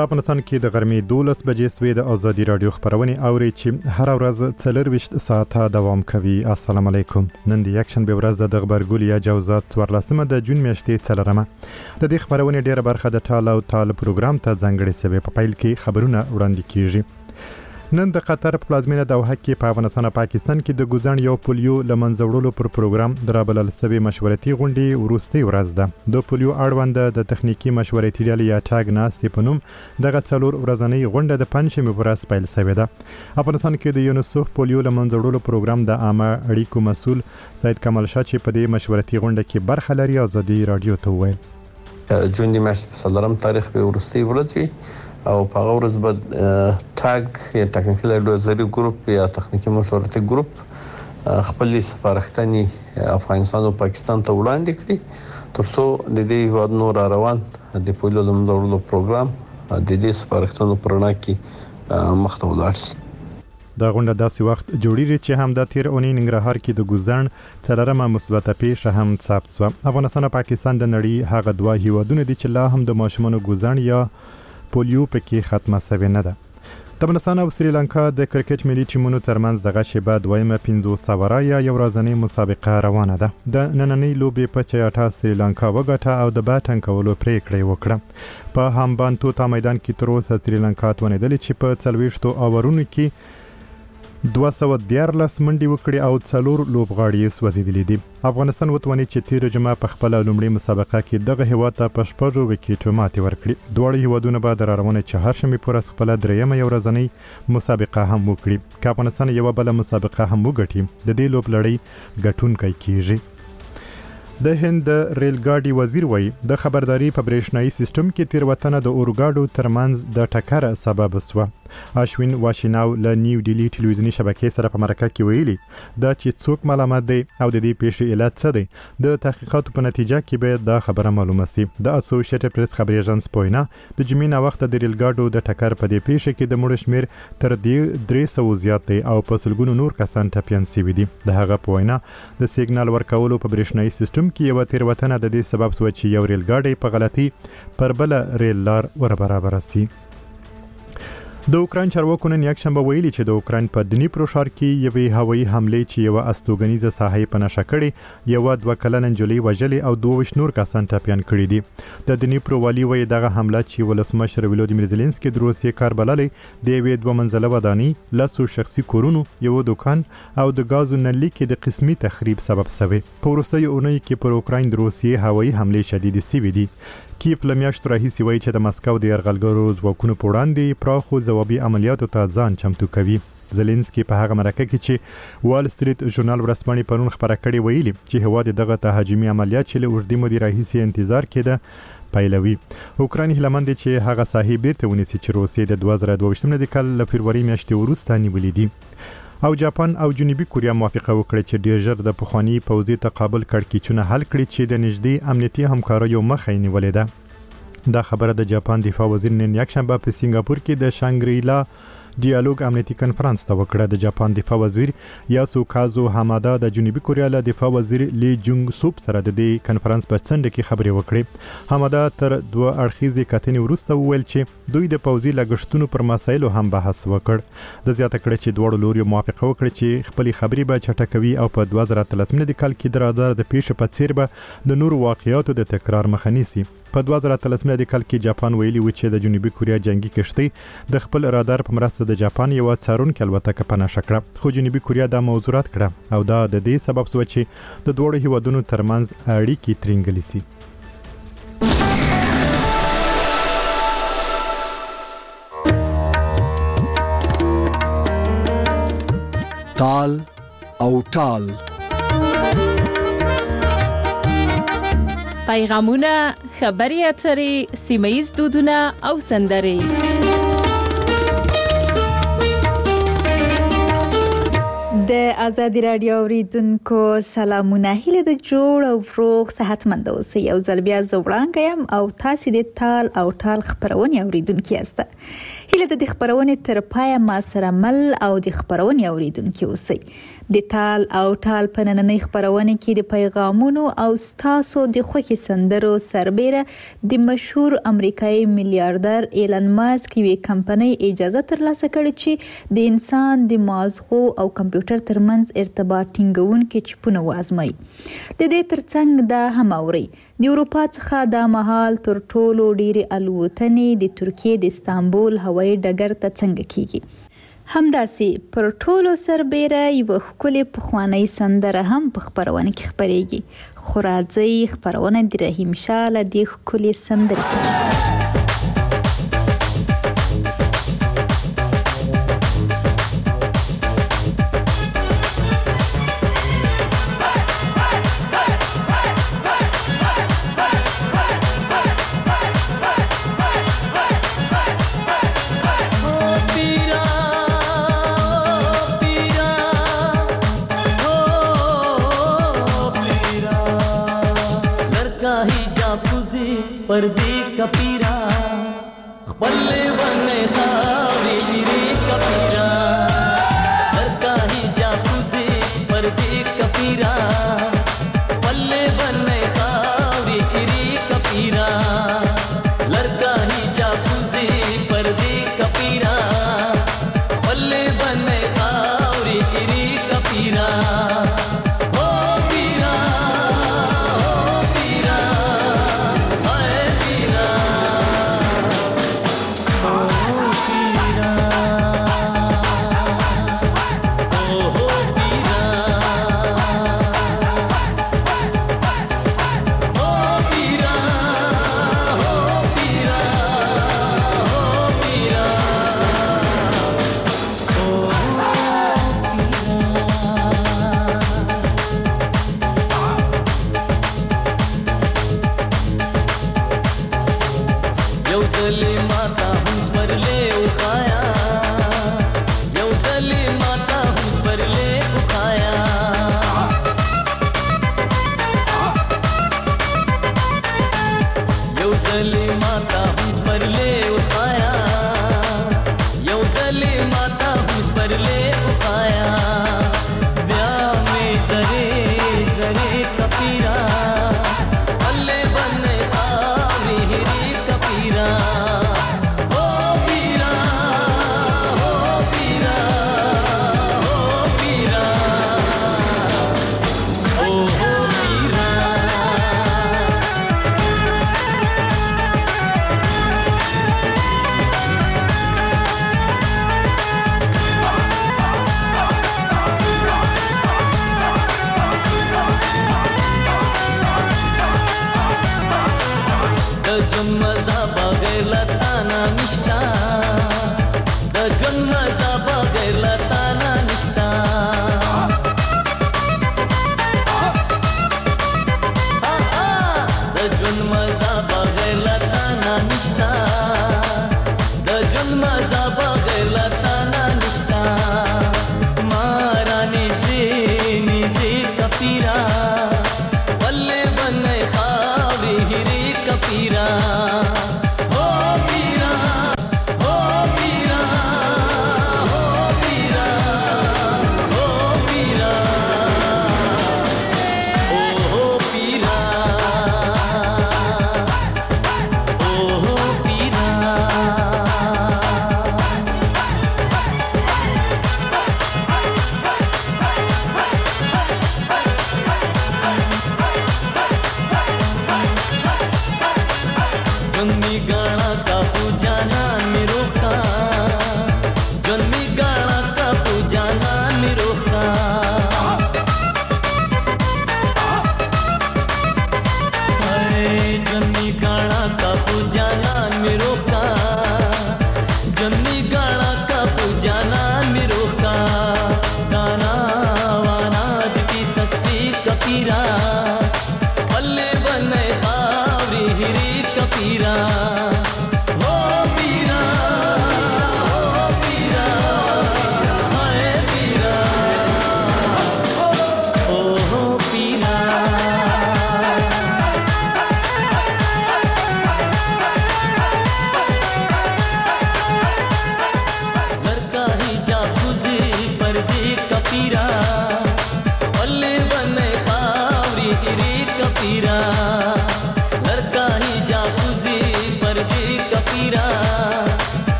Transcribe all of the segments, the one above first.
په افغانستان کې د غرمې 12 بجې سوي د ازادي رادیو خبرونه اوري چې هر ورځ 24 ساعته دوام کوي. السلام علیکم. نن د یک شنبه ورځ د خبرګول یا جوزات 14 د جون میاشتې 4مه. د دې خبرونه ډیره برخه د ټال او ټال پروګرام ته ځانګړي سوي په پیل کې خبرونه وړاندې کیږي. نن د قطر پلازمینه دوحه کې په افغانستان او پاکستان کې د ګوزن یو پولیو لمنځوړلو پر پروګرام درابلل سوي مشورتي غونډې ورستي ورځ ده. د پولیو اړوند د تخنیکی مشورتي ډلې یا ټاګ ناستې په نوم دغه څلور ورځنۍ غونډه د پنځمې په ورځ پیل شوې ده. افغانستان کې د یونیسف پولیو لمنځوړلو پروګرام د عامه اړیکو مسول سید کمال شاه چې په دې مشورتي غونډه کې برخه لري ازادي رادیو ته وویل جون د میاشتې په څلورم تاریخ به ورستي ورځ او په هغه ورځ به ټاګ یا ټکنیکل اډوایزري ګروپ یا تخنیکی مشورتي ګروپ خپل سفارښتنې افغانستان او پاکستان ته وړاندې کړي ترڅو د دې هیواد نور روان د پولیو لمنځوړلو پروګرام د دې سفارښتونو پرنا کې مخته ولاړ شي. دا غونډه داسې وخت جوړیږي چې هم د تیر اونۍ ننګرهار کې د ګوزن څلورمه مثبته پیښه هم ثبت شوه. افغانستان او پاکستان د نړۍ هغه دوه هیوادونه دي چې لا هم د ماشومانو ګوزن یا پولیو پکې ختمه شوې نه ده. د افغانستان او سریلانکا د کرکټ ملي ټیمونو ترمنځ دغه شیبه دویمه 500 ورا یا یو ورځنۍ مسابقه روانه ده. د نننۍ لوبې په چیاټا سریلانکا وګټه او د بیټنګ کولو پریکړه وکړه. په همبانتو تا میدان کې تر اوسه سریلانکا توانیدل چې په 40 اوورونو کې 213 منډي وکړي او 4 لوبغاړي سوځیدلې دي. افغانستان وتواني چې تیر جمعه په خپل لومړی مسابقه کې دغه هیواد ته په 6 وکټو ماتې ورکړي. دوه هیوادونه به د روانه چهارشنبه پر خپل دریمه یو ورځنۍ مسابقه هم وکړي. که افغانستان یو بل مسابقه هم وګټي د دې لوب لړۍ ګټونکي کیږي. د هند ریل ګاډي وزیر وایي د خبرداري په برېښنایي سیستم کې تیروتنه د اورګاډو ترمنځ د ټکر سبب شوه. اشوین واشیناو له نیو ډیلی ټلویزیونی شبکې سره په مرکه کې ویلي دا چې څوک ملامت دی او د دې پیښې علت څه دی د تحقیقاتو په نتیجه کې به دا خبره معلومه شي. د اسوسییټډ پریس خبري ایجنس پوینا د جمعې نه وخت د ریل ګاډو د ټکر په دې پیښه کې د مړ شمیر تر 300 زیات دی او په سلګونو نور کسان ټپيان شوي دي. د هغه پوینا د سیګنال ورکولو په برېښنایي سیستم کې یو تیروتنه د دې سبب شو چې یو ریل ګاډي په غلطي پر بل ریل لار ور برابر شي. د اوکران چارواکو نن یک شنبه ویلي چې د اوکران په دنیپرو ښار کې یوې هوایي حملې چې یو استوګنیزه ساحه په نشه کړې یو 2 کلنه نجلۍ وژلې او 22 نور کسان ټپيان کړي دي. د دنیپرو والی وایي دغه حمله چې ولسمشر ولودیمیر زيلنسکي د روسیې کار بللې د یوې 2 منزله ودانۍ لاسو شخصي کورونو یو دکان او د غازو نلۍ کې د قسمي تخریب سبب شوی. په وروستیو اونۍ کې پر اوکران د روسیې هوایي حملې شدید شوې دي. کیف لمیاشتو راهیسې وایي چې د مسکو د یرغلګرو ځواکونو په وړاندې پراخو ځوابي عملیاتو ته ځان چمتو کوي. زيلنسکي په هغه مرکه کې چې وال سټریټ ژورنال ورځپاڼې پرون خبره کړې ویلي چې هواد دغه تهاجمي عملیات چې له اوږدې مودې راهیسې انتظار کېده پیلوي. اوکران هیلمند چې هغه ساحې بیرته ونیسي چې روسیې د 2022 کال له فبرवरी میاشتې وروسته نیولې دي. او جاپان او جنوبي کوریا موافقه وکړه چې ډیر ژر د پخوانی پوځي تقابل کړکېچونه حل کړي چې د نږدې امنیتي همکاریو مخه یې نیولې ده. دا خبره د جاپان دفاع وزیر نن یک شنبه په سنگاپور کې د شانګریلا ډیالوګ امنیتي کنفرانس ته وکړه. د جاپان دفاع وزیر یاسوکازو هامادا د جنوبي کوریا له دفاع وزیر لی جونګ سوپ سره د دې کنفرانس په څنډه کې خبرې وکړې. هامادا تر 2 اړخیزې کتنې وروسته وویل چې دوی د پوځي لګښتونو پر مسایلو هم بحث وکړ. د زیاته کړه چې دواړو لوري موافقه وکړه چې خپل خبرې به چټکوي او په 2013 کال کې د رادار د پیښې په څیر به د نور واقعیاتو د تکرار مخه نیسي. په 2013 کال کې جاپان ویلي و چې د جنوبي کوریا جنگي کشتۍ د خپل رادار په مرسته د جاپان یو څارونکې الوتکه په نشه کړه. خو جنوبي کوریا دا موضوع رد کړه او دا د دې سبب شو چې د دوه هیوادونو ترمنځ اړیکې ترنګلې شي. تال او ټال پیغامونه، خبري اترې، سیمه‌ییز دودونه او سندرې د آزادی رادیو اوریدونکو سلامونه، هیله د جوړ او فروغ صحتمند اوسئ. یو ځل بیا زه وړاندې یم او تاسو د تال او ټال خبرونه اوریدونکي یاست. هیله د خبرونې تر پای ما سره مل او د خبرونې اوریدونکي اوسئ. د تال او ټال په نننۍ خبرونه کې د پیغامونو او ستاسو د خوښي سندرو سربېره د مشهور امریکایي میلیاردر ایلن ماسک یوې کمپنۍ اجازه ترلاسه کړې چې د انسان د مازغو او کمپیوټر ترمنځ ارتباط ټینګونکي چپونه وازمایي. د دې ترڅنګ دا هم اوري د اروپا څخه د مهال تر ټولو ډېری الوتنې د ترکیې د استانبول هوایي ډګر ته څنګه کیږي. همداسې پر ټولو سربېره یوه ښکلې پخوانۍ سندره هم په خپرونه کې خپرېږي. خو راځئ خپرونه د رحیم شاه له دې ښکلې سندرې پیل. पर्दे कपीरा खपले बने खावे रे कपीरा लड़का ही जाफुजे पर्दे कपीरा खपले बने खावे रे कपीरा लड़का ही जाफुजे पर्दे कपीरा खपले बने खावे रे कपीरा.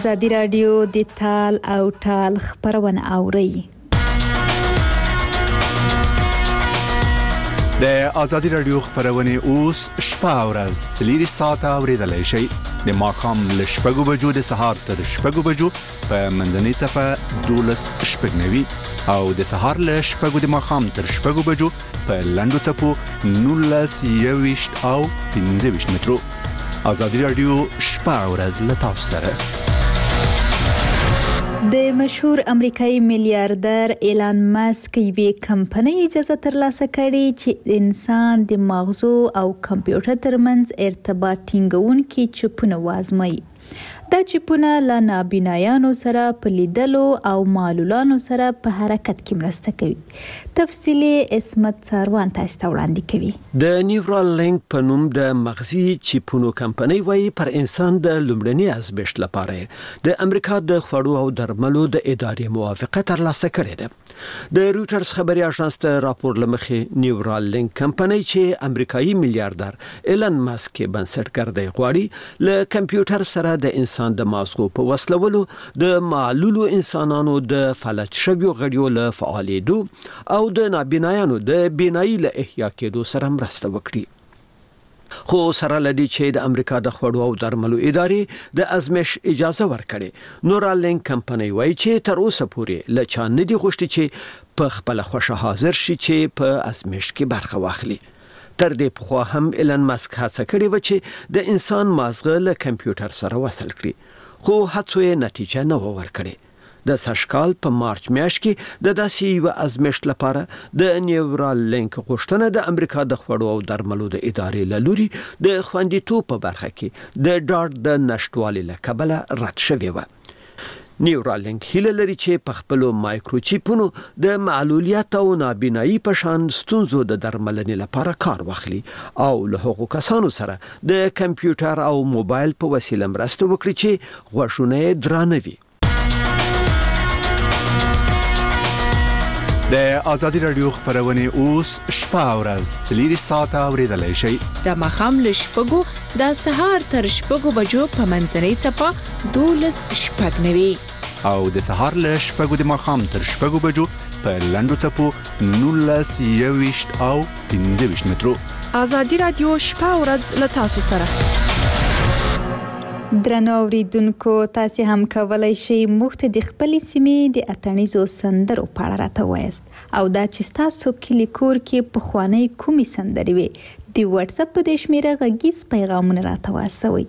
ازادي راډیو د تال او ټال خبرونه اوري. د ازادي راډیو خبرونه اوس شپه او ورځ 3 ساعته اوریدلای شئ. د ماښام له 6 بجو د سهار تر 6 بجو په منځنۍ صفه 12:09 او د سهار له 6 د ماښام تر 6 بجو په لنډو صفو 19:20 او 15 مترو. ازادي راډیو شپه او ورځ له تاسو سره. د مشهور امریکایي میلیاردر ایلان ماسک یوې کمپنۍ اجازه ترلاسه کړې چې انسان د مغزو او کمپیوټر ترمنځ ارتباط ټینګونکي چپونه وازموي. دا چپونه له نابینایانو سره په لیدلو او معلولانو سره په حرکت کې مرسته کوي. تفصیلی اسمت ساروان تاسو ته وړاندې کوي. د نیورال لینک په نوم د مغزي چپونو کمپنۍ وايي پر انسان د لومړني ازمېښت لپاره د امریکا د خوړو او درملو د ادارې موافقه ترلاسه کړې ده. د رويټرز خبري اژانس ته راپور لمخې نیورال لینک کمپنۍ چې امریکایي میلیاردر ایلان ماسک بنسټګر دی غواړي له کمپیوټر سره د انسان د مازغو په وسلولو د معلولو انسانانو د فلج شویو غړیو له فعالېدو او د نابینایانو د بینایي له احیا کېدو سره مرسته وکړي. خو سره لدی چې د امریکا د خوړو او درملو ادارې د ازمېښت اجازه ورکړي. نورال لینک کمپنۍ وایي چې تر اوسه پورې له چا نه دي غوښتي چې په خپل خوښه حاضر شي چې په ازمېښت کې برخه واخلي. تر دې پخوا هم ایلان ماسک هڅه کړې و چې د انسان مازغه له کمپیوټر سره وصل کړي، خو هڅو یې نتیجه نه ورکړې. د سږکال په مارچ میاشت کې د داسې یو ازمېښت لپاره د نیورال لینک غوښتنه د امریکا د خوړو او درملو د ادارې له لوري د خوندیتوب په برخه کې د ډاډ د نشټوالي له کبله رد شوې و. نیورال لینک هیله لري چې په خپل مایکروچیپونو د معلولیت او نابینایی په شان ستونزو د درملنې لپاره کار واخلي او له هغو کسانو سره د کمپیوټر او موبایل په وسیله مرسته وکړي چې غوښونه یې درانه وي. د ازادي راډیو خبرونه اوس شپه او ورځ 3 ساعته اوریدلای شئ. د ماښام له 6 د سهار تر 6 بجو په منځنۍ صفه 12:09 او د سهار له 6 د ماښام تر 6 بجو په لنډو صفو 19:20 او 15 مترو. ازادي راډیو شپه او ورځ له تاسو سره. درنو اوریدونکو، تاسو هم کولای شئ موږ ته د خپلې سیمې د اتڼیزو سندرو په اړه راته وایاست او دا چې تاسو کلی کور کې پخوانۍ کومې سندرې وي د واتس اپ په دې شمیره غږیز پیغامونه راته واستوئ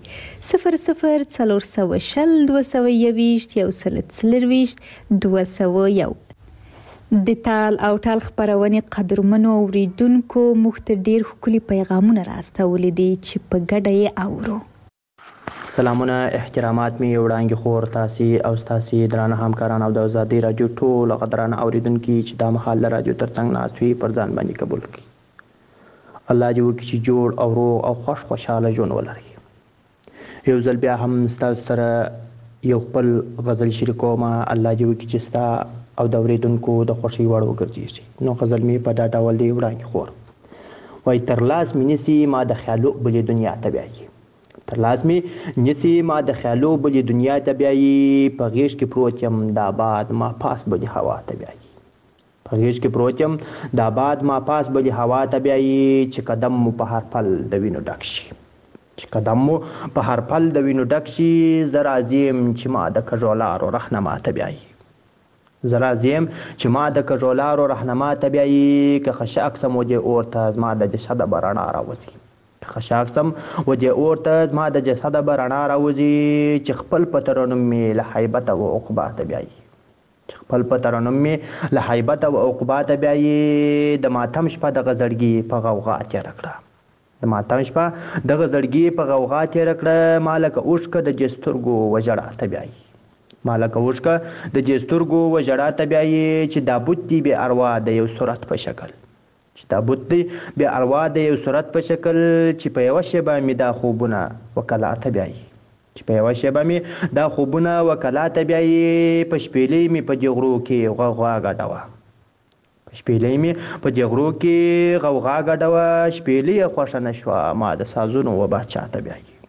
00402021 د تال او ټال خبرونه قدرمنو اوریدونکو موږ ته ډیر ښکلي پیغامونه راستولي دي چې په ګډه یې اورو. سلامونه، احترامات می وړاندې خور تاسو او تاسو درانه همکاران او د ازادي راډیو ټول قدرانه اوریدونکو چې د مخال راډیو ترڅنګ ناسوي پر ځان باندې قبول کړي. الله دې وکړي چې جوړ او روغ او خوشاله ژوند ولري. یو ځل بیا هم تاسو سره یو خپل غزل شریکوم. الله دې وکړي چې تاسو او د اوریدونکو د خوشي وړ وګرځي. نو غزل می په دا ډول دی وړاندې خور. وای تر لاس مینسی ما د خیالو بلې دنیا ته بیایي. تر لازمي نسی ما د خیالو بلې دنیا ته بیایي. په غیږ کې پروت یم د آباد ما پاس بلې هوا ته بیایي. په غیږ کې پروت یم د آباد ما پاس بلې هوا ته بیایي. چې قدم مو په هر پل د وینو ډک شي، چې قدم مو په هر پل د وینو ډک شي. زه راځي یم چې ما د کژولارو رهنما ته بیایي. زه راځي یم چې ما د کژولارو رهنما ته بیایي. که خشاک سم و دې اور ته زما د جسد به رڼا راوځي. خشاک سم و دې اور ته زما د جسد به رڼا راوځي. چې خپل په ترنم مې له حیبته و عقبا ته بیایي. چې خپل په ترنم مې له حیبته و عقبا ته بیایي. د ماتم شپه د غزړګي په غوغا تېره کړه. د ماتم شپه د غزړګي په غوغا تېره کړه. ما لکه اوښکه د جسترګو و ژړا ته بیایي. ما لکه اوښکه د جسترګو و ژړا ته بیایي. چې دا بت دی بې اروا د یو صورت په شکل. چې دا بت دی بې اروا د یو صورت په شکل. چې په یوه شیبه مې دا خوبونه وکلا ته بیایي. چې په یوه شیبه مې دا خوبونه وکلا ته بیایي. په شپېلۍ مې په دې غرو کې غوغا ګډوه. په شپېلۍ مې په دې غرو کې غوغا ګډوه. شپېلۍ یې خوښه نه شوه ما د سازونو و باچا ته بیایي.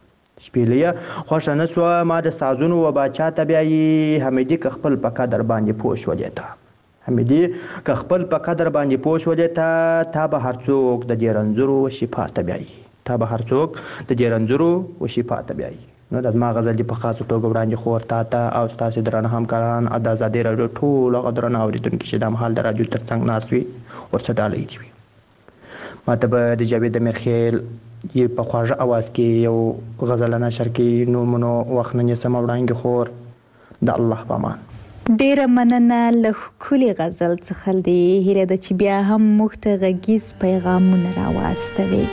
شپېلې خوښه نه سوه ما د سازونو و باچا ته بیایي حمیدي که خپل په قدر باندې پوه شولې ته حمیدي که خپل په قدر باندې پوه شولې ته تا به هر څوک د دې رنځورو و شفا ته بیایي تا به هر څوک د دې رنځورو و شفا ته بیایي. نو د زما غزل دې په خاصه توګه وړاندې خور تا ته او ستاسې درانه همکاران او د ازادۍ راډیو ټول هغه درانه اورېدونکي چې دا مهال د راډیو تر څنګ ناست وي ورسره ډالۍ دي وي. ما ته به د جاوید امیرخیل یې په خواږه اواز کې یو غزل نشر کې نومونو وخت نه نیسم وړاندې خور د الله په امان. ډیره مننه له ښکلې غزل څخه دې هیله ده چې بیا هم موږ ته غږیز پیغامونه راواستوي.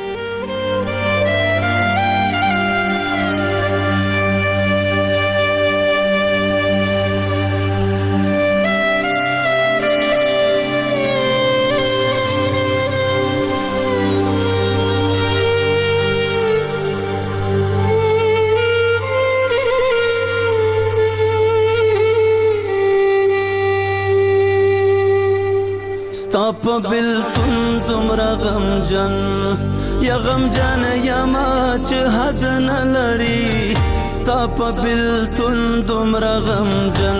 ستا په بلتون دومره غمجن یا غمجن یما چې حد نه لري ستا په بلتون دومره غمجن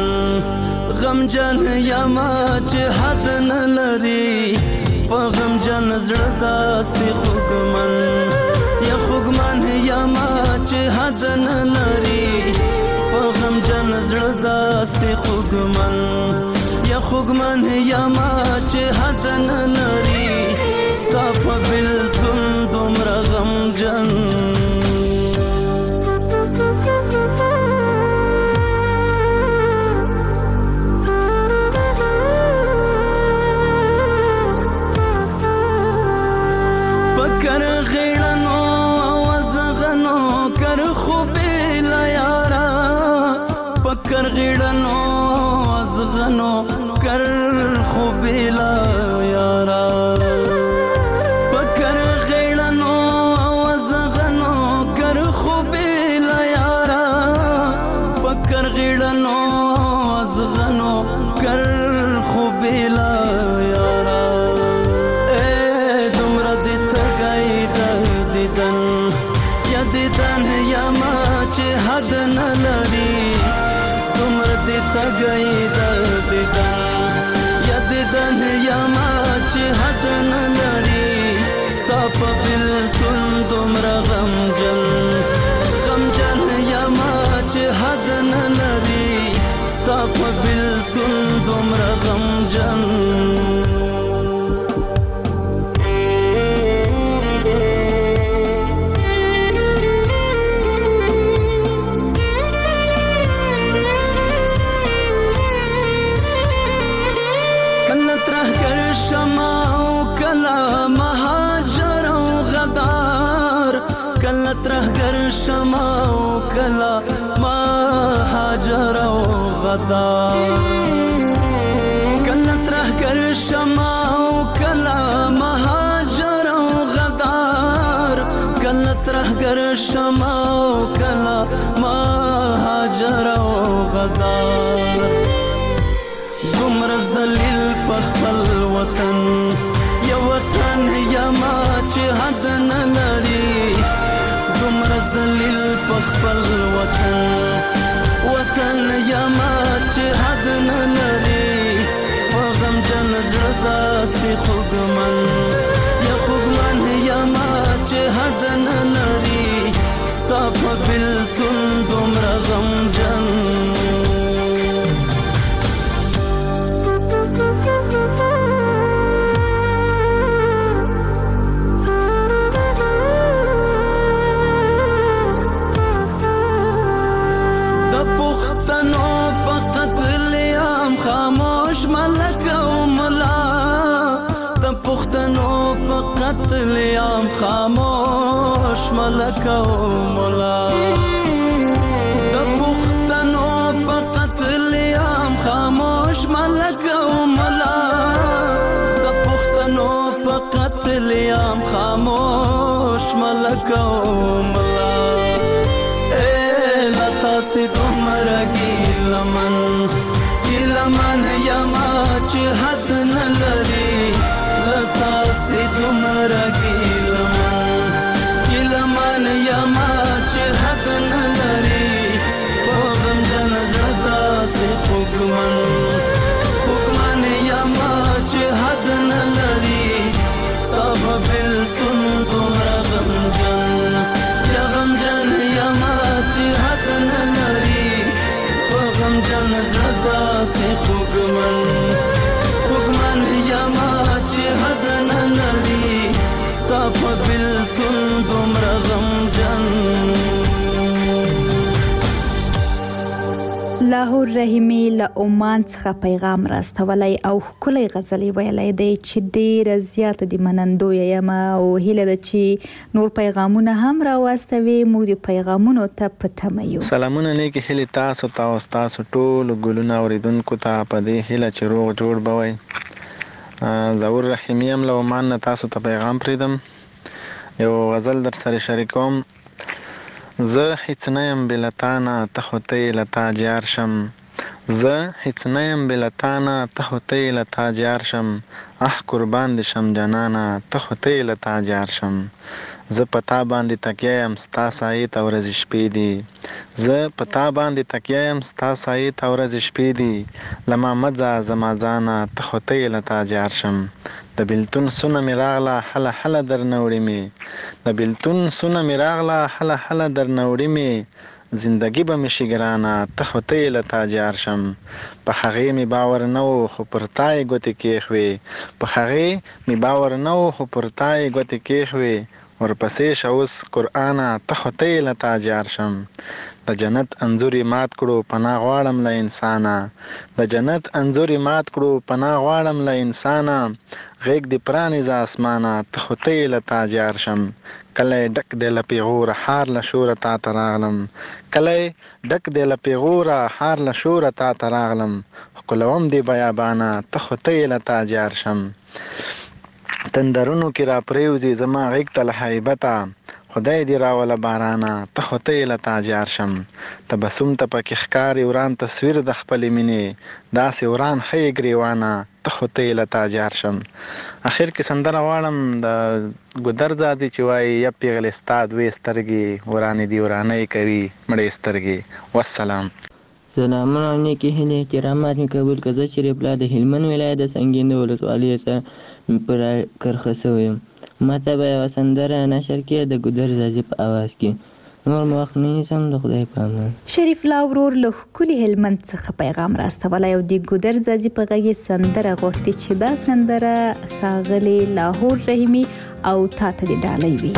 یما چې حد نه لري په غمجن زړه داسې خوږمن یا خوږمن یما چې حد نه لري په غمجن زړه داسې خوږمن یا خوږمن یما چې حد نه لري ستا په بلتون دومره غمجن. پکر غیړنو وزغنو کر خوبې لا یارا پکر غیړنو وزغنو کر خوبیلا یارا پکر غیړنو وزغنو کر خوبیلا یارا پکر غیړنو وزغنو کر خوبیلا یارا اے دومره دې تګای د دیدن یا دیدن یا ما چې حد نه لري دومره دې تګای د دیدن دیدن یما چې حد نه لري ستا په بلتون دومره غمجن یما چې حد نه لري ستا په بلتون دومره غمجن. ترهګر شمع او کلا مهاجر او غدار کله ترهګر شمع او کلا مهاجر او غدار کله ترهګر شمع او کلا مهاجر او غدار دومره ذلیل په خپل وطن یا وطن یما چې حد نه لري دومره ذلیل په خپل وطن یما چې حد نه لري په غمجن زړه داسې خوږمن یا خوږمن یما چې حد نه لري ستا په بلتون دومره غمجن. پښتنو په قتل عام خاموش ملک او مولا د پښتنو په قتل عام خاموش ملک او مولا د پښتنو په قتل عام خاموش ملک او مولا اے لتا سي دومره ګیلمن یما چې حد نه لري لتا سي دومره ګیلمن یما چې حد په بلتون دومره غمجن یا غمجن یما چې حد نه لري په غمجن زړه داسې خوږمن یما چې حد نه لري ستا په بلتون دومره غمجن. لاهور رحیمي له عمان څخه پیغام راستولی او ښکلی غزل یې ویلی دی چې ډېره زیاته د منندویه یم او هیله ده چې نور پیغامونه هم راواستوي. موږ د پیغامونو ته په تمه یو. سلامونه نیکې هیلې تاسو ته او ستاسو ټولو ګلونه اورېدونکو ته په دې هیله چې روغ جوړ به وئ. ظهور رحیمي یم له عمان نه تاسو ته پیغام پرېږدم. یو غزل در سره شریکوم. زه هیڅ نه یم بې له تا نه ته خو ته یې له تا جار شم. زه هیڅ نه یم بې له تا نه ته خو ته یې له تا جار شم. قربان دې شم جانانه ته خو ته یې له تا جار شم. زه په تا باندې تکیه یم ستا سایې ته ورځې شپې دي. زه په تا باندې تکیه یم ستا سایې ته ورځې شپې دي. له ما مه ځه زما ځانه ته خو ته یې له تا جار شم. د بېلتون سونه مې راغله هله هله درنه وړې مې. د بېلتون سونه مې راغله هله هله درنه وړې مې. زندګي به مې شي ګرانه ته خو ته یې له تا جار شم. په هغې مې باور نه و خو پر تا یې ګوتې کېښوې. په هغې مې باور نه و خو پر تا یې ګوتې کېښوې. ورپسې شه اوس قرآنه ته خو ته یې له تا جار شم. د جنت انځور یې مات کړو پناه غواړم له انسانه. د جنت انځور یې مات کړو پناه غواړم له انسانه. غیږ دې پرانیزه اسمانه ته خو ته یې له تا جار شم. کلی ډک دی له پیغوره هار له شوره تا ته راغلم. کلی ډک دی له پیغوره هار له شوره تا ته راغلم. ښکلوم دې بیابانه ته خو ته یې له تا جار شم. تندرونو کې را پرېوځي زما غیږ ته له هیبته. خدای دې راوله بارانه ته خو ته یې له تا جار شم. تبسم ته پکې ښکاري وران تصویر د خپلې مینې. داسې وران ښیې ګریوانه ته خو ته یې له تا جار شم. اخر کې سندره غواړم د ګودر ځاځي چې وایي یا پیغلې ستا دوې سترګې ورانې دي ورانۍ کوي مړې سترګې. والسلام. سلامونه او نیکې هیلې احترامات مې قبول کړه. زه شریف الله د هلمند ولایت د سنګین د ولسوالۍ څخه پر کرښه شوی یم. ما ته به یوه سندره نشر کړې د ګودر ځاځي په اواز کې. نور مو وخت نه نیسم د خدای په امان. شریف الله ورور له ښکلي هلمند څخه پیغام راستولی او د ګودر ځاځي په غږ یې سندره غوښتې چې دا سندره ښاغلي لاهور رحیمي او تا ته دې ډالۍ وي.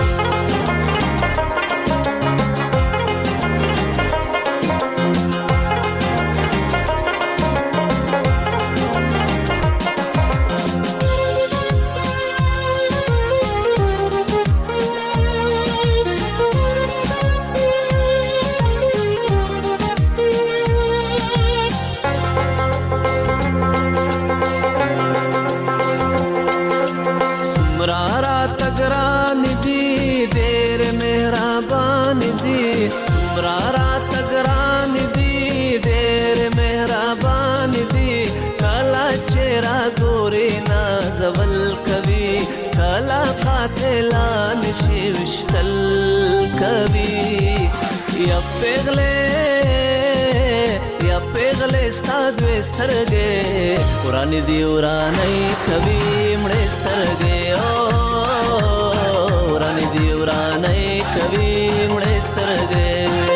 ورانی دی ورانی کوي مړې سترګې او ورانی دی ورانی کوي مړې سترګې.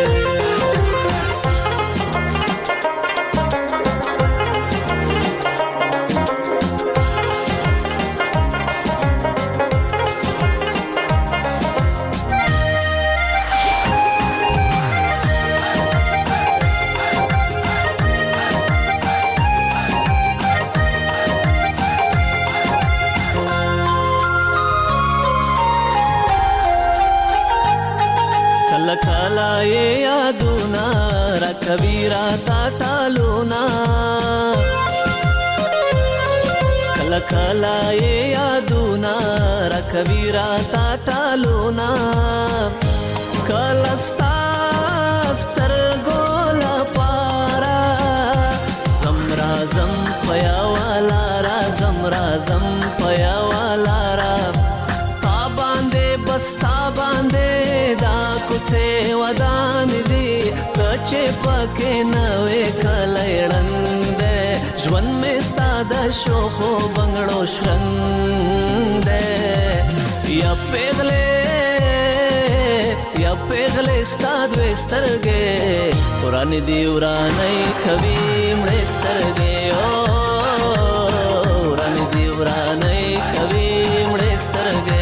کبیرا تا ټالونا کلا کلا یادونا را کبیرا تا ټالونا کلا ستر ګولا پارا زمرا زم پیا والا را زمرا زم پیا والا را تا باندې بس تا باندې دا کوڅه ودان دی چې پکې نوې کلېړند ژوند مې ستا د شوخو بنګړو شرنګ دی یا پیغلې ستاد وسترګې وران دی ورانې کوي مړې سترګې وران دی ورانې کوي مړې سترګې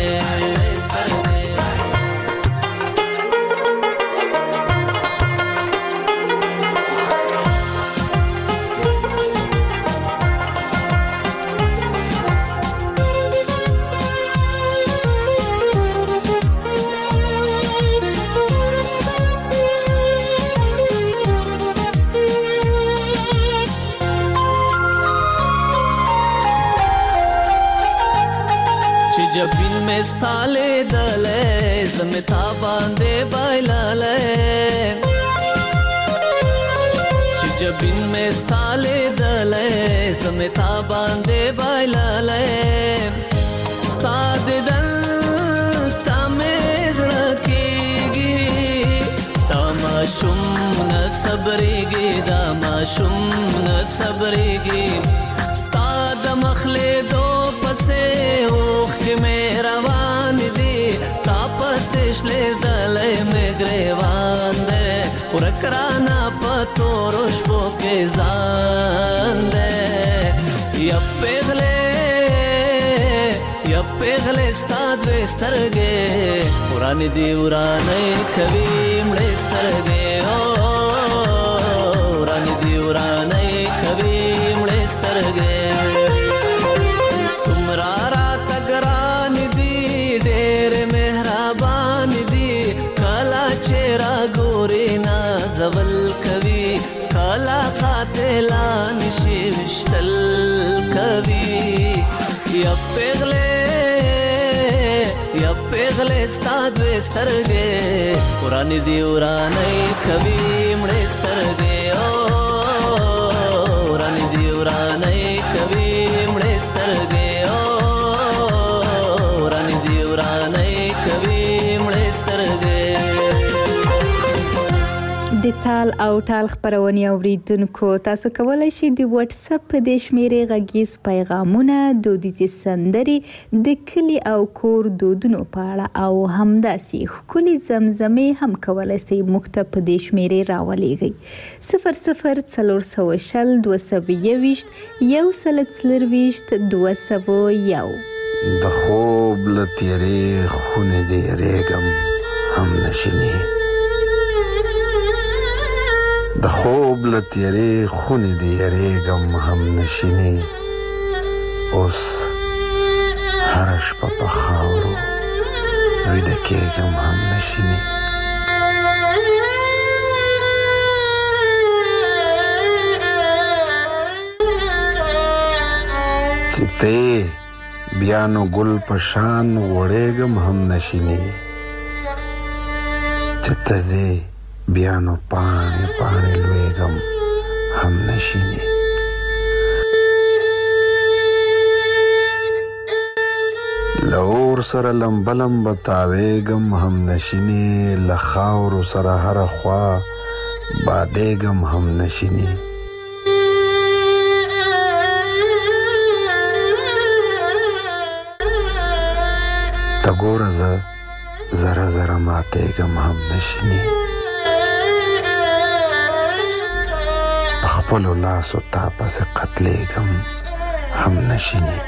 जबिन में स्थाले दले जमता बांधे बाइलाले जबिन में स्थाले दले जमता बांधे बाइलाले स्ताद दल तमेज रखेगी तमाशुम न सबरेगी दामाशुम न सबरेगी स्ताद मखले दो पसे में روان دی تاپس شلې دلې مې ګریوان دې ورکرانا پتورش بو کې ځان دې یا پیغلې ستاد وسترګې وران دی ورانې کوي مړې سترګې وران دی ورانې کوي مړې سترګې زول کوي کالا قاتلان شیشتل کوي یا پیغلې ستاد وسترګې وران دی ورانې کوي مړې سترګې وران دی ورانې کوي مړې سترګې وران دی ورانې کوي مړې سترګې د تال او ټال خبرونه اوریدونکو تاسو کولای شئ د واتس اپ د شمیرې غږیز پیغامونه دودیزې سندري د کلی او کور دودونو په اړه او همداسې ښکلي زمزمې هم کولای شئ موږ ته په د شمیرې راولېږئ 0040 222 140 د خوب لتیرې خونه دې ریګم هم نشینی د خوب لتیرې خونه دې ریګم هم نشینی اوس هر شپه په خاورو ویده کېږم هم نشینی چې ته بیا نو ګل په شان وړېږم هم نشینی چې ته ځې بیا نو پاڼې پاڼې لویږم هم نشینی له اور سره لمبه لمبه تاویږم هم نشینی له خاورو سره هره خوا بادېږم هم نشینی ته ګوره زه ذره ذره ماتېږم هم نشینی په خپلو لاسو تا پسې قتلېږم هم نشینی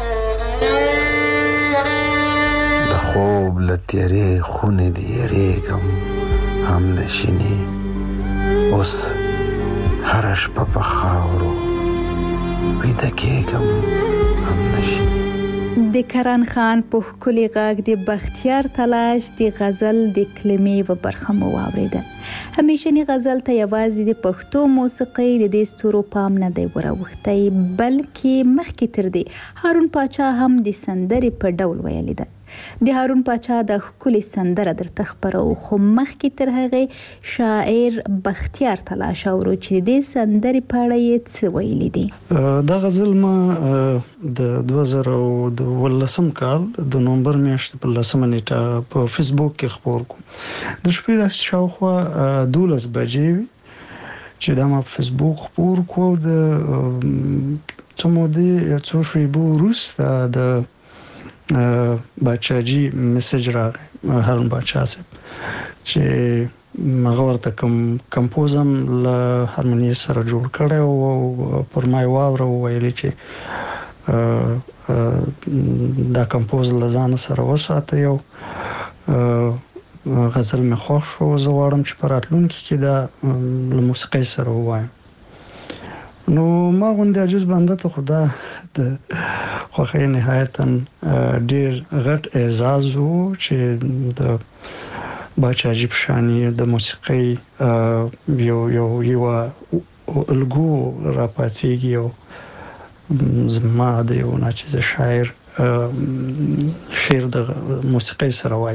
د خوب له تیرې خونې دې یریږم هم نشینی اوس هره شپه په خاورو ویده کېږم هم نشینی د کرن خان په ښکلي غږ د بختیار تلاش د غزل د کلمې و برخه مو واورېده. همیشني غزل ته یوازې د پښتو موسیقۍ د دې ستورو پام نه دی وراوښتی، بلکې مخکې تر دې هارون پاچا هم د سندرې په ډول ویلې ده. د هارون پاچا د ښکلي سندره درته خپرو، خو مخکې تر هغې شاعر بختیار تلاش اورو چې د دې سندرې په اړه یې څه ویلي دي. دا غزل ما د 2018 کال د نومبر میاشتې په 10 نیټه په فیسبوک کې خپور کوم. د شپې د شاوخوا 12 بجې چې دا ما په فیسبوک خپور کو د څو شیبو وروسته د باچاجي میسج راغی هارون باچا صاحب چې هغه ورته کمپوزم له هارمونی سره جوړ کړی او پر ما واوره ویلي چې دا کمپوز لزان سره وساته یو غزل مې خوښ شو زه غواړم چې په راتلونکي کې دا له موسیقۍ سره ووایم نو ما غوندې عجز بنده ته خو دا د خوښۍ نهایتا ډېر غټ اعزاز و چې د باچاجي په شانې د موسیقۍ یوه الګو راپاڅېږي او زما د یو ناچیزه شاعر شعر د موسیقۍ سره وایي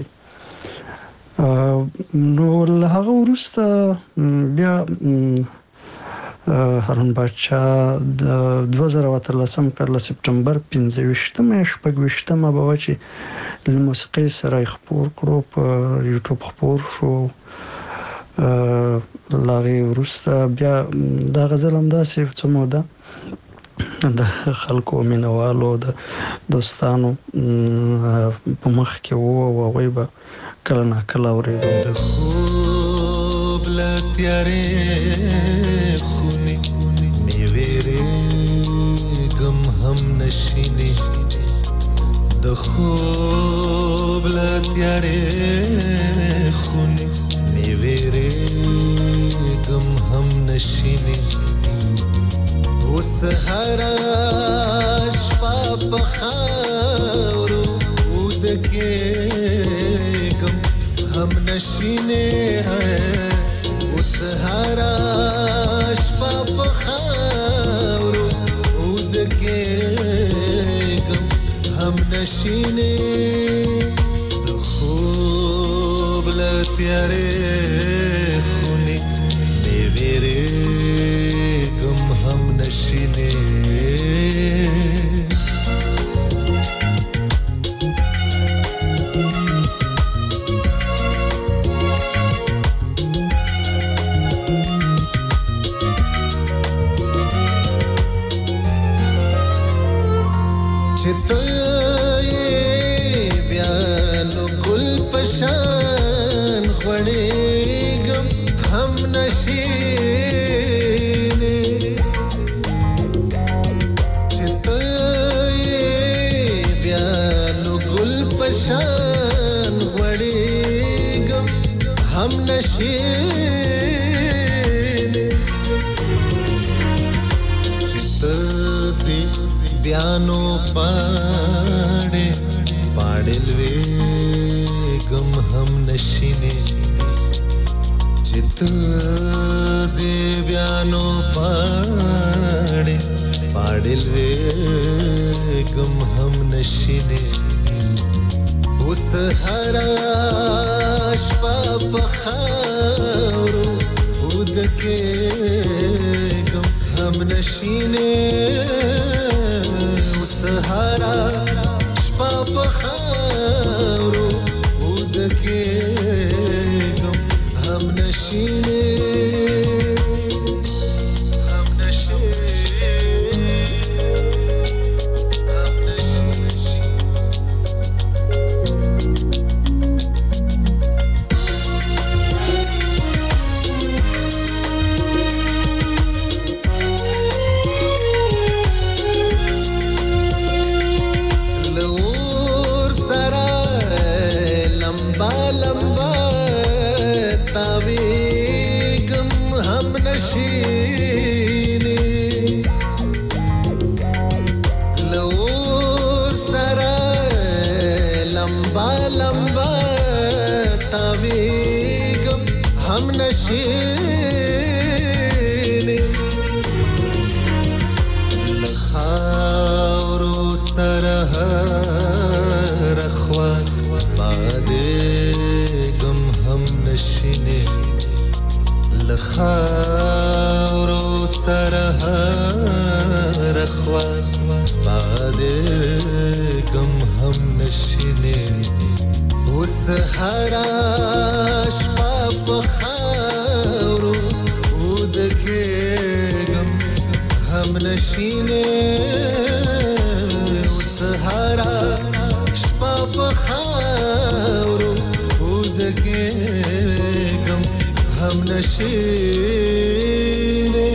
نو له هغه وروسته بیا هارون باچا د 2013 کال سپټمبر 15مه شپږویشتمه به چې له موسیقۍ سره خپور کړو په یوټیوب خپور شو لاغي وروسته بیا دا غزل هم داسې څه موده د خلکو مینوالو د دوستانو په مخ کې وو او هغوی به کله ناکله اورېدو د خوب له تیارې خونې مې وېرېږم هم نشینې د خوب له تیارې خونې مې وېرېږم هم نشینې اوس هره شپه په خاورو ودکېږم هم نشینې اوس هره شپه په خاورو ودکېږم هم نشینې د خوب له تیارې خونې مې وېرېږم هم نشینې چې ته بیا نو ګل پشان غوړېږم هم نشینې چې ته بیا نو ګل پشان غوړېږم هم نشینې چې ته بیانو پاڑے پاڑلوے گم ہم نشینے چت زی بیانو پاڑے پاڑلوے گم ہم نشینے اس ہرا شپا پخاورو ودکے گم ہم نشینے سهارا شپا په خاورو ودکېږم هم نشینې هم خاورو سره رخوا باده غم هم نشینه اوس هرا شپه په خاورو ودکېږم هم نشینه اوس هرا هم نشینه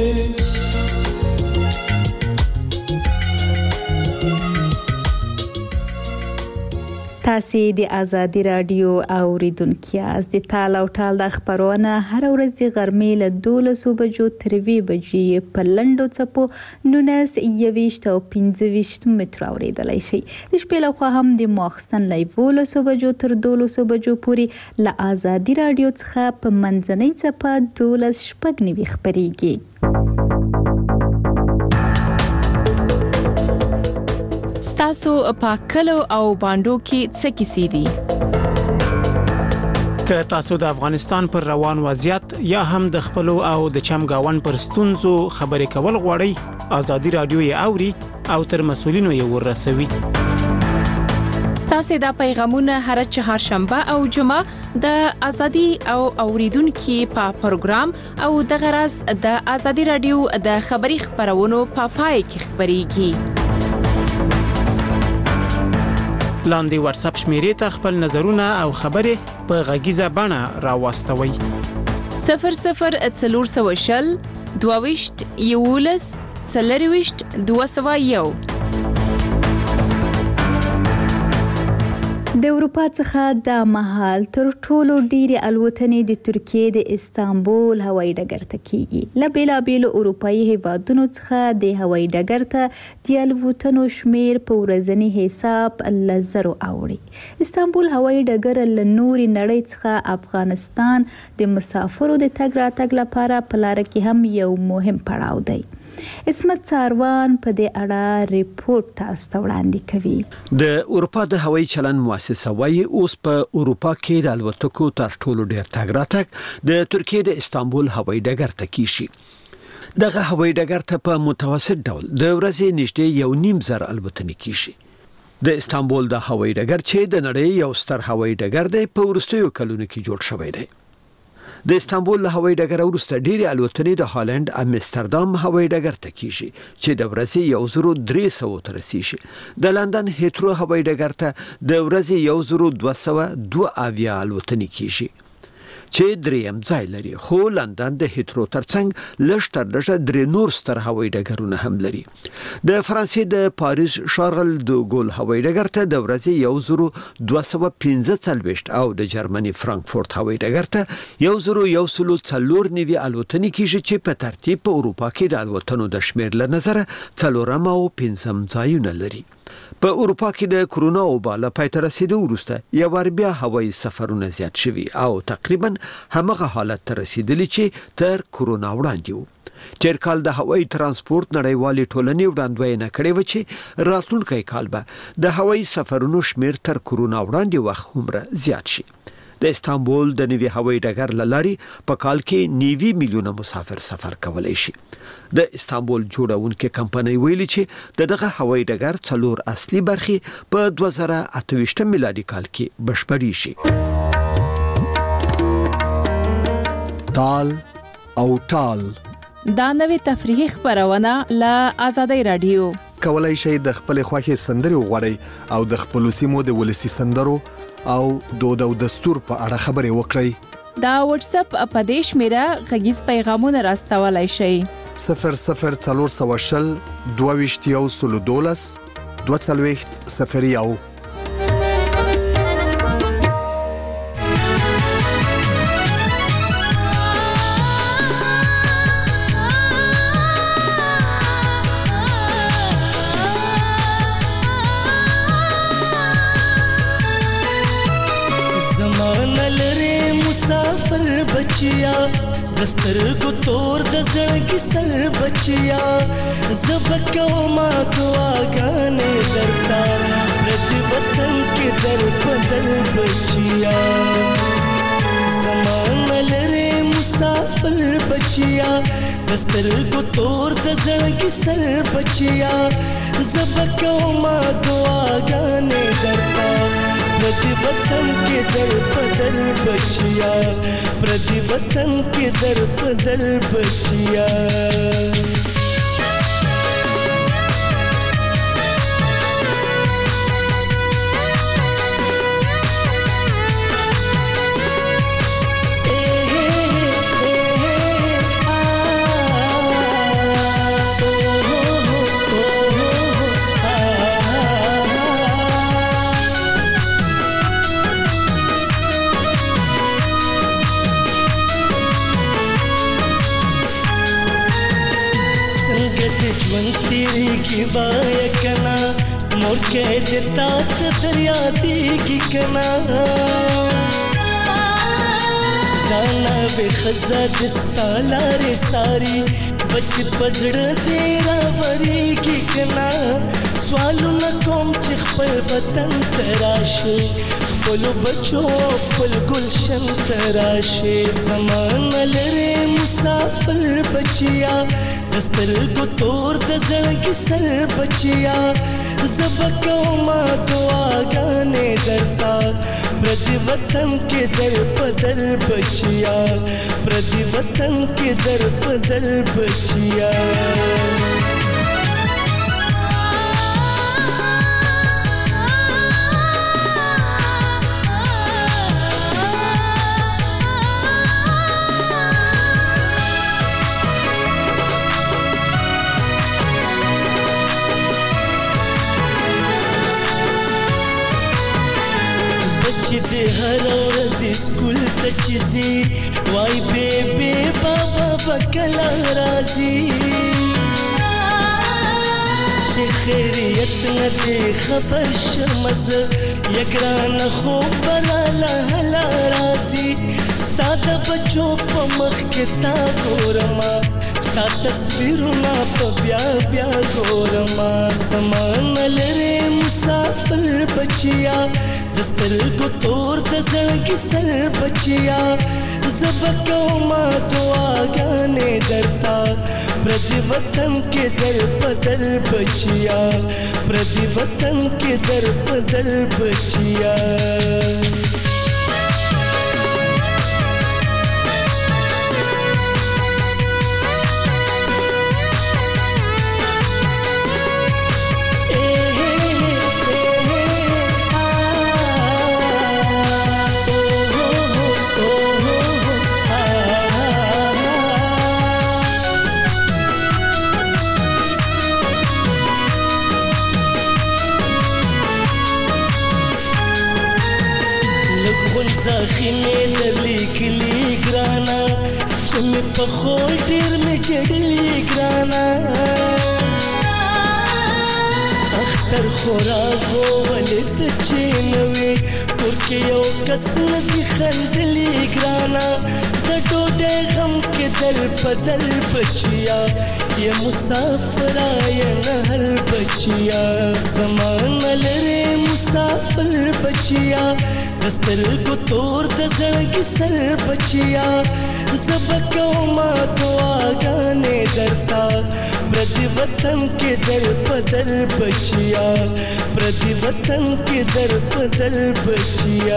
تاسو د ازادي رادیو اوریدونکو یاست. د تال او ټال د خبرونه هر ورځ د غرمې له 12 بجو تر 2 بجې په لندو چپو 19 او 15 متر اوریدلای شي. د شپې له خوا هم د ماخستن له 12 بجو تر 12 بجو پورې له ازادي رادیو څخه په منځنۍ چپه 12 شپږ خبريږي. تاسو په کلو او باندو کې څه کیسې دي؟ که تاسو د افغانستان پر روان وضعیت یا هم د خپلو او د چمګاون پر ستونزو خبرې کول غواړئ، ازادي رادیو یې اوري او تر مسولینو یې ورسوي. تاسو دا پیغامونه هر چهارشنبه او جمعه د ازادي او اوریدونکو په پروګرام او د غرض د ازادي رادیو د خبري خبرونو په پای کې خبريږي. لاندې واتس اپ شمیرې ته خپل نظرونه او خبرې په غږیزه بڼه راوستوي. 0040 22 11 40 201. د اروپا څخه د مهال تر ټولو ډیره الوتنې د ترکیه د استانبول هوایي ډګر ته کیږي. له بیلابیلو اروپایي هیوادونو څخه د هوایي ډګر ته د الوتنو شمیر په ورځني حساب لزرو اوړي. استانبول هوایي ډګر له نوري نړۍ څخه افغانستان د مسافرو د تګ راتګ لپاره په لار کې هم یو مهم پړاو دی. اسمت څاروان په دې اړه ریپورت تاسو ته وړاندې کوي. د اروپا د هوایي چلند مؤسسه وايي اوس په اروپا کې د الوتکو تر ټولو ډېر تګ راتګ د ترکیه د استانبول هوایي ډګر ته کیږي. دغه هوایي ډګر ته په متوسط ډول د ورځې نږدې 1.5 الوتنې کیږي. د استانبول د هوایي ډګر چې د نړۍ یو ستر هوایي ډګر دی په وروستیو کلونو کې جوړ شوی دی. د استانبول له هوایي ډګر وروسته ډېری الوتنې د هالند امستردام هوایي ډګر ته کیږي چې د ورځې 1300 ته رسیږي. د لندن هیترو هوایي ډګر ته د ورځې 1202 الوتنې کیږي چې دریم ځای لري، خو لندن د هیترو ترڅنګ لږ تر لږه درې نور ستر هوایي ډګرونه هم لري. د فرانسې د پاریس شارل دو ګول هوایي ډګر ته د ورځې 1215 او د جرمني فرانکفورت هوایي ډګر ته 1194 الوتنې کیږي چې په ترتیب په اروپا کې د الوتنو د شمیر له نظره 4م او 5م ځایونه لري. په اروپا کې د کرونا وبا له پای ته رسیدو وروسته یو بیا هوایي سفرونه زیات شوي او تقریبا همغه حالت ته رسیدلی چې تر کرونا وړاندې و. تیر کال د هوایي ترانسپورت نړیوالې ټولنې وړاندوینه کړې و چې راتلونکی کال به د هوایي سفرونو شمیر تر کرونا وړاندې وخت هم زیات شي. د استانبول د نوي هوایي ډګر له لارې په کال کې 9 میلیونه مسافر سفر کولی شي. د استانبول جوړونکو کمپنۍ ویلي چې دغه هوایي ډګر 4 اصلي برخې په 2028 میلادي کال کې بشپړې شي. تال او ټال دا نوې تفریحي خبرونه له ازادي رادیو. کولای شئ د خپل خوښي سندري وغواړئ او د خپل سیمو د ولسی سندرو او دود او دستور په اړه خبرې وکړئ. دا واتس اپ په دې شمیره غږیز پیغامونه راستولای شئ. 0040 22 22 बचिया दस्तर को तोर दजड़ की सर बचिया ज़बको मा दुआ गाने दरता प्रति वतन के दर पदर बचिया ज़मान लरे मुसाफिर बचिया दस्तर को तोर दजड़ की सर बचिया ज़बको मा दुआ गाने दरता प्रति वतन के दर पदर बचिया प्रति वतन के दर पदर बचिया ए ژوند تیریږي وایه کنه مور کې د تات دریا دیږي کنه دانا به خزا دستا لارې ساری بچ پزړه دې راوريږي کنه سوالونه کوم چې خپل وطن تراشه خپل بچو خپل گلشن تراشه زمان لري مسافر بچیا دسترګو تور د زړګي سر بچیا زبکو ما دعاګانې درتا پردي وطن کې در پدر بچیا پردي وطن کې در پدر بچیا چې د هر ورځ سکول ته چزي وای بیبي بابا بکلا راځي چې خیریت نه دی خبر شمز یګران خو براله هلا راځي ستاد بچو په مخ کې تا ګورما ستا تصویرونه په بیا بیا ګورما سمان لري مسافر بچیا دسترګو تور د زړګي سر بچیا زبکو ما دعاګانې درتا پردي وطن کې در پدر بچیا پردي وطن کې در پدر بچیا زخمه درلیکلی ګرانا چې مې په خول ډېر مې جړلې ګرانا اختر خوراغو ولې ته چې نوې کور کې یو کس نه دي خندلې ګرانا د ډوډۍ غم کې در پدر بچیا یا مسافر یا نهر بچیا زمان لري مسافر بچیا دسترګو تور د زړګي سر بچیا زبکو ما دعاګانې درتا پردي وطن کې در پدر بچیا پردي وطن کې در پدر بچیا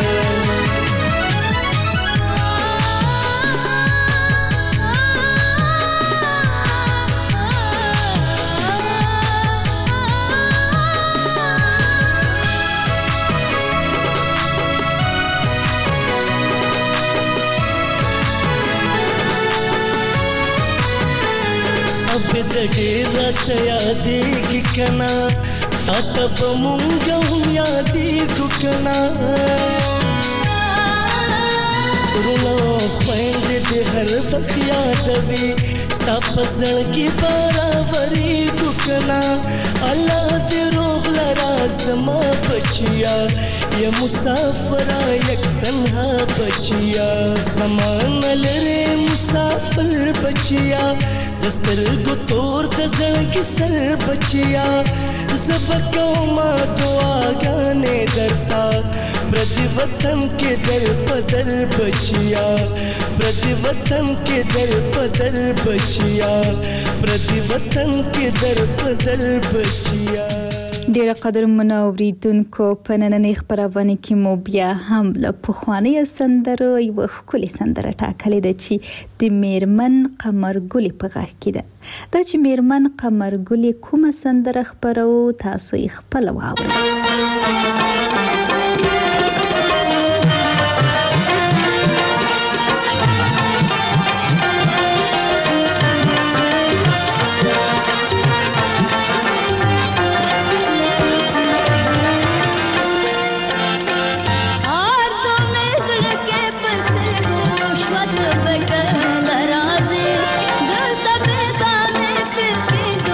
د ډېر راته یادېږي کنه تا ته به مونږ هم یادېږو کنه وروڼه خویندې دې هر وخت یادوي ستا په زړګي به راورېږو کنه الله دې روغ لرا زما بچیا یا مسافره یک تنها بچیا زمان لري مسافر بچیا دسترګو تور د زړګي سر بچیا زبکو ما دعاګانې درتا پردي وطن کې در پدر بچیا پردي وطن کې در پدر بچیا پردي وطن کې در پدر بچیا ډیره قدر منوریدونکو په نننۍ خبرونه کې مو بیا هم له پخوانۍ سندرو یو ښکلې سندره ټاکلې ده چې د میرمن قمرګلې په غږ کې ده دا چې میرمن قمرګلې کومه سندره خبرو تاسو یې خپل واورئ Bye.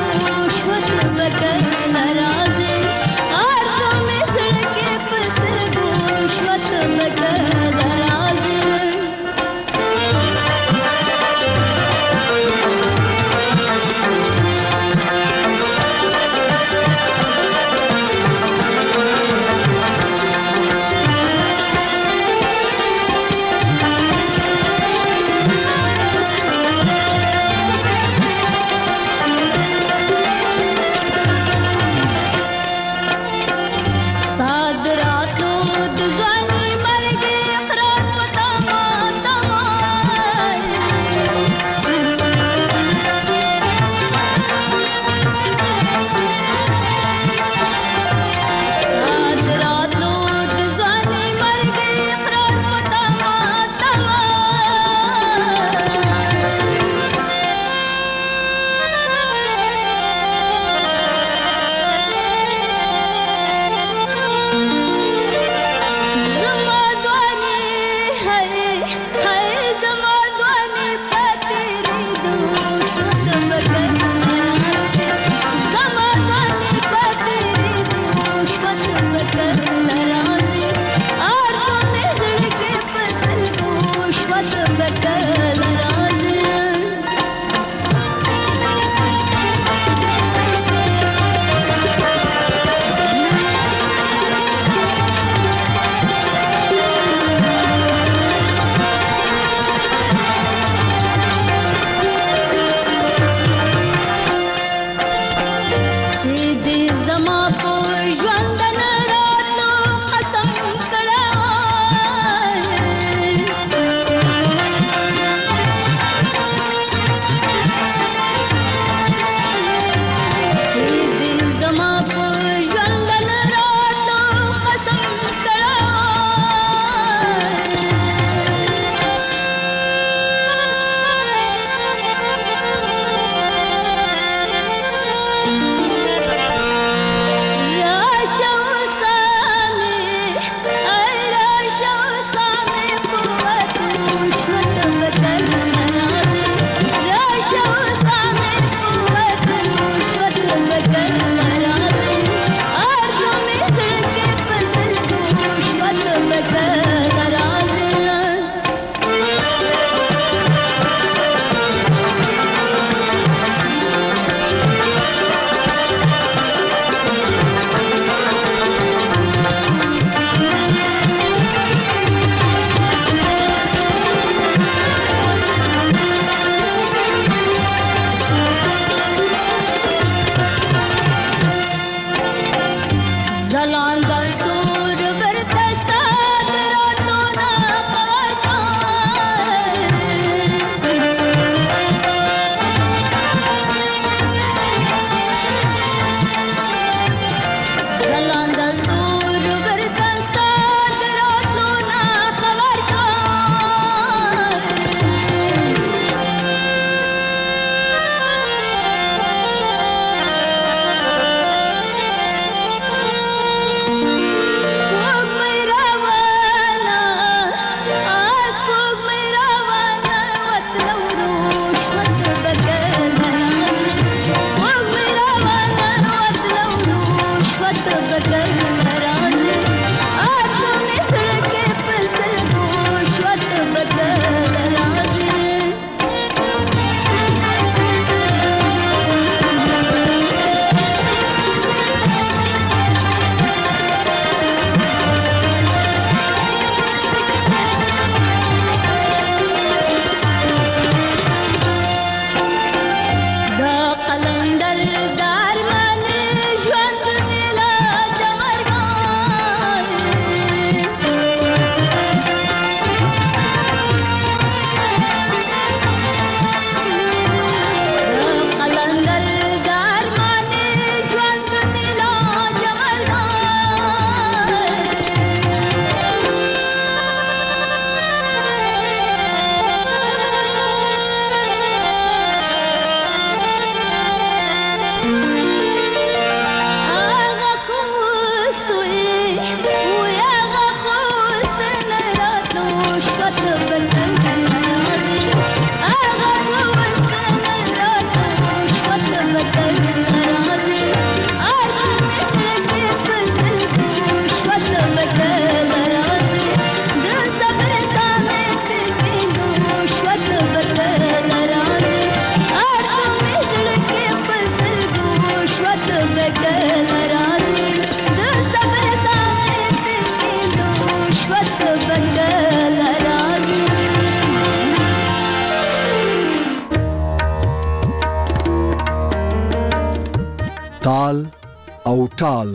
ټال.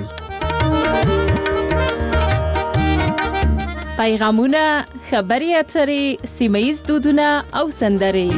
پیغامونه، خبري اترې، سیمه‌ییز دودونه او سندرې.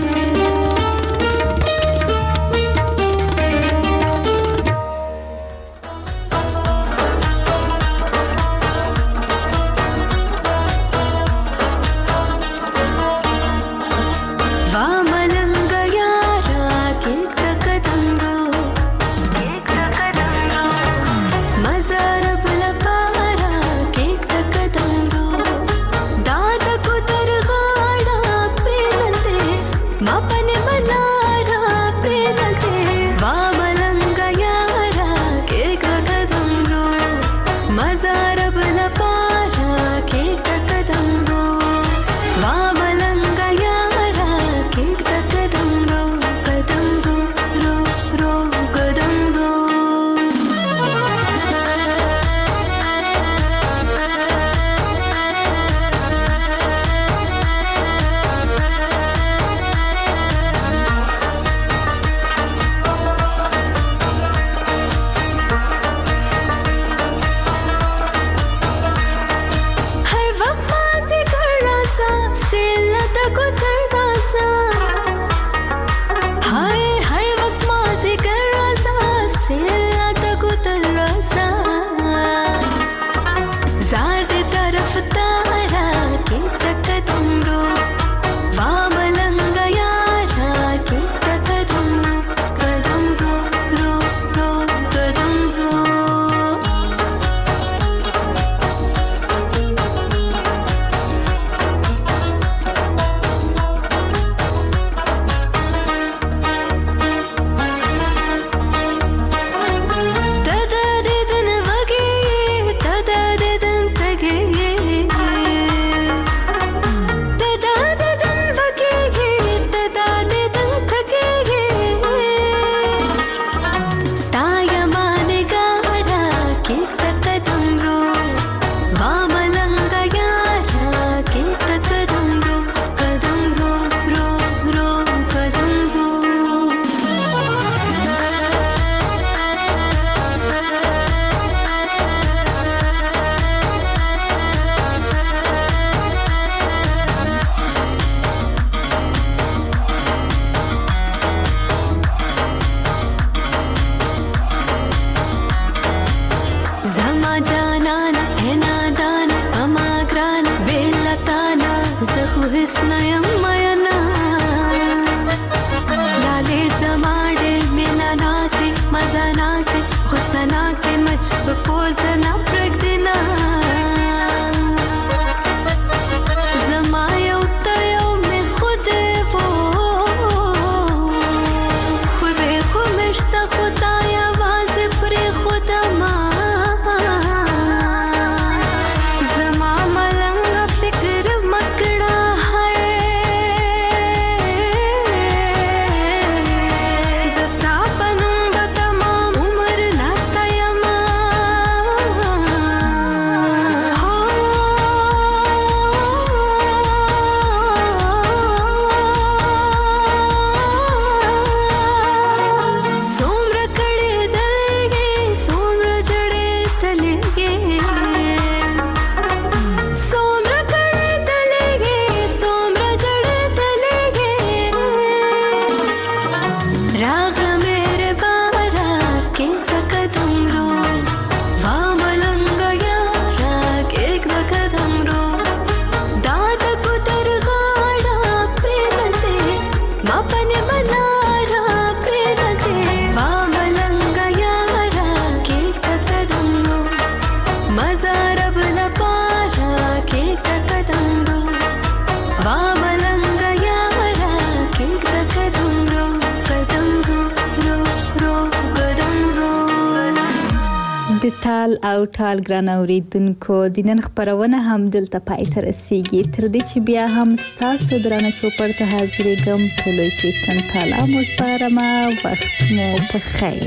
د تال او ټال ګران اوریدونکو د نن خبرونه هم دلته پای ته رسیږي. تر دې چې بیا هم تاسو درانه چوپړ ته حاضرېږم. ټولوي کیشتن تالا مزبارمه وخت مو په خیر.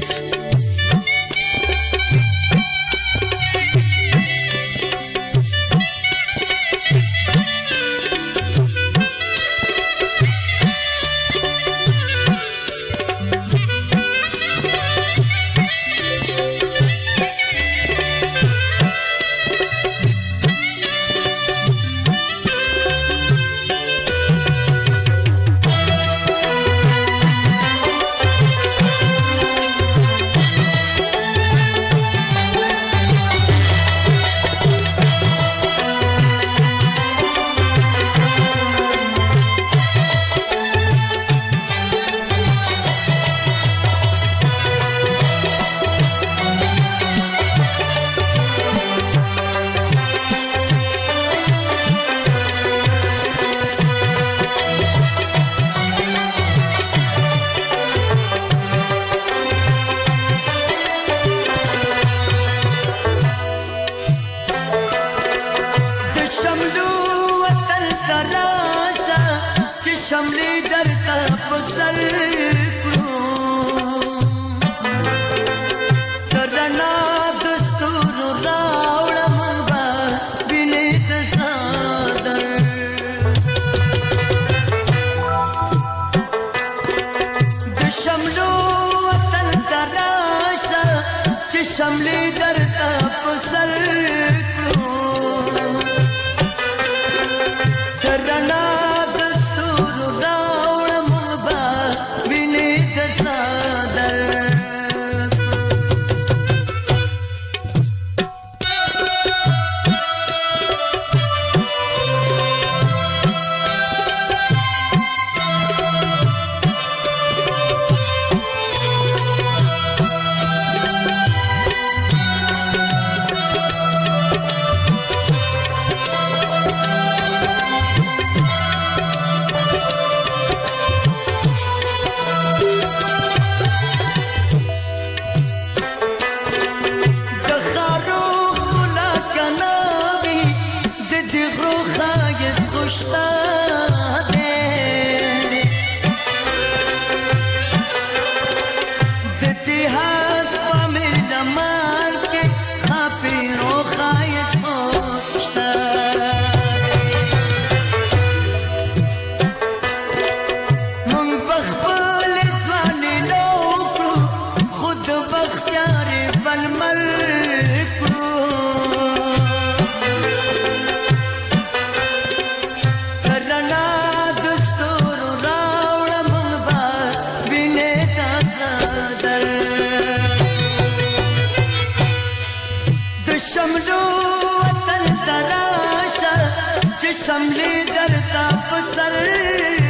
شملې درته په سر کړو درنا دستور راوړم با وینې د صادر شملې درته په سر